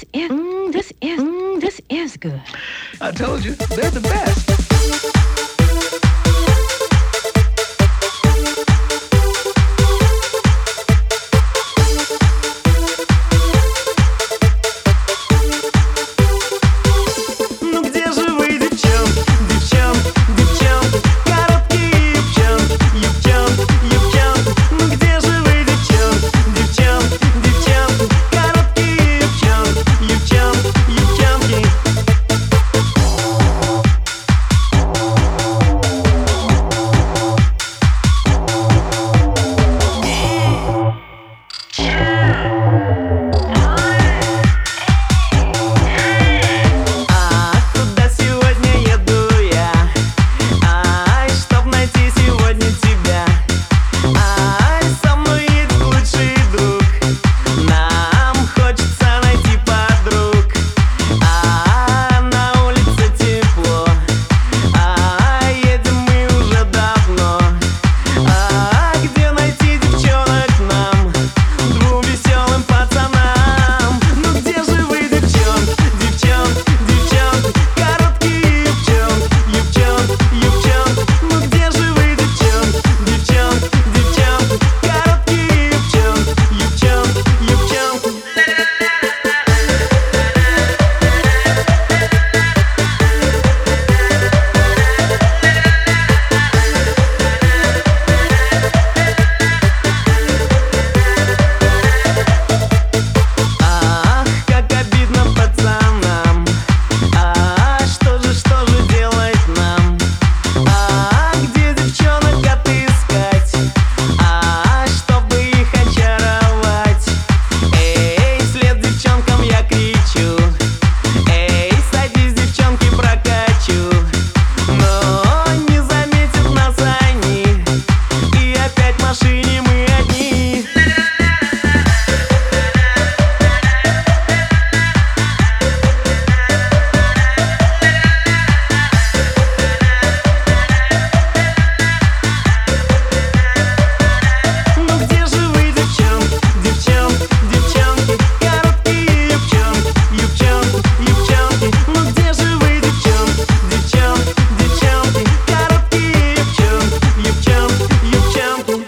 this is good. I told you, they're the best. Ну где же вы, девчонки, девчонки, девчонки, короткие юбчонки, юбчонки, юбчонки? Ну где же вы, девчонки, девчонки, девчонки, короткие юбчонки, юбчонки, юбчонки? Куда сегодня еду я? Ай, чтоб найти сегодня тебя. Ай, со мной едет лучший друг. Нам хочется найти подруг. На улице тепло. Едем мы уже давно. Где найти девчонок нам, двум веселым пацанам? Ну где же вы, девчонки, девчонки, девчонки, короткие юбчонки, юбчонки, юбчонки? Ну где же вы, девчонки, девчонки, девчонки, короткие юбчонки, юбчонки, юбчонки? Ах, как обидно пацанам. Что же делать нам? Где девчонок отыскать? Чтобы их очаровать. Эй, вслед девчонкам я кричу. Эй, садись, девчонки, прокачу. Но не заметят нас они, и опять в машине мы одни. Ну где же вы, девчонки, девчонки, девчонки, короткие юбчонки, юбчонки, юбчонки? Ну где же вы, девчонки, девчонки, девчонки, короткие юбчонки, юбчонки, юбчонки?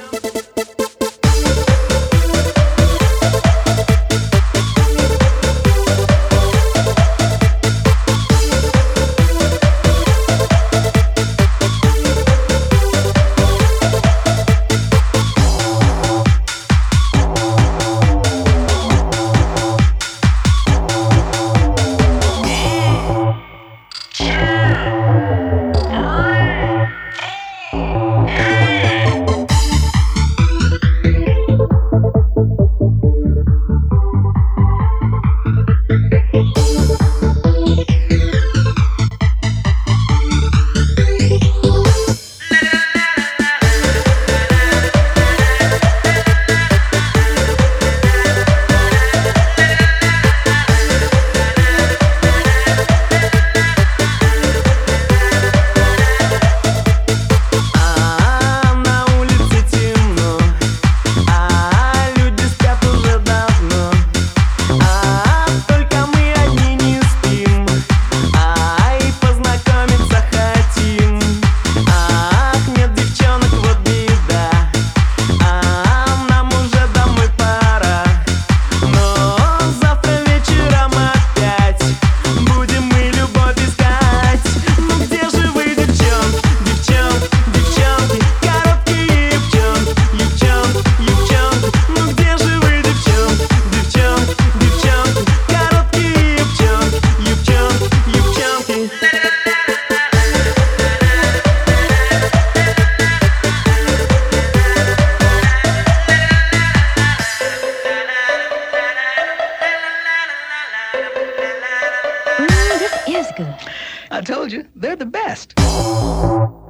На улице темно. Люди спят уже давно. Только мы одни не спим. И познакомиться хотим. Нет девчонок, вот беда. Нам уже домой пора. Но завтра вечером опять будем мы любовь искать. Ну где же вы, девчонки, девчонки, девчонки, короткие юбчонки, юбчонки, юбчонки? Ну где же вы, девчонки, девчонки, девчонки, короткие юбчонки, юбчонки, юбчонки? This is good. I told you, they're the best.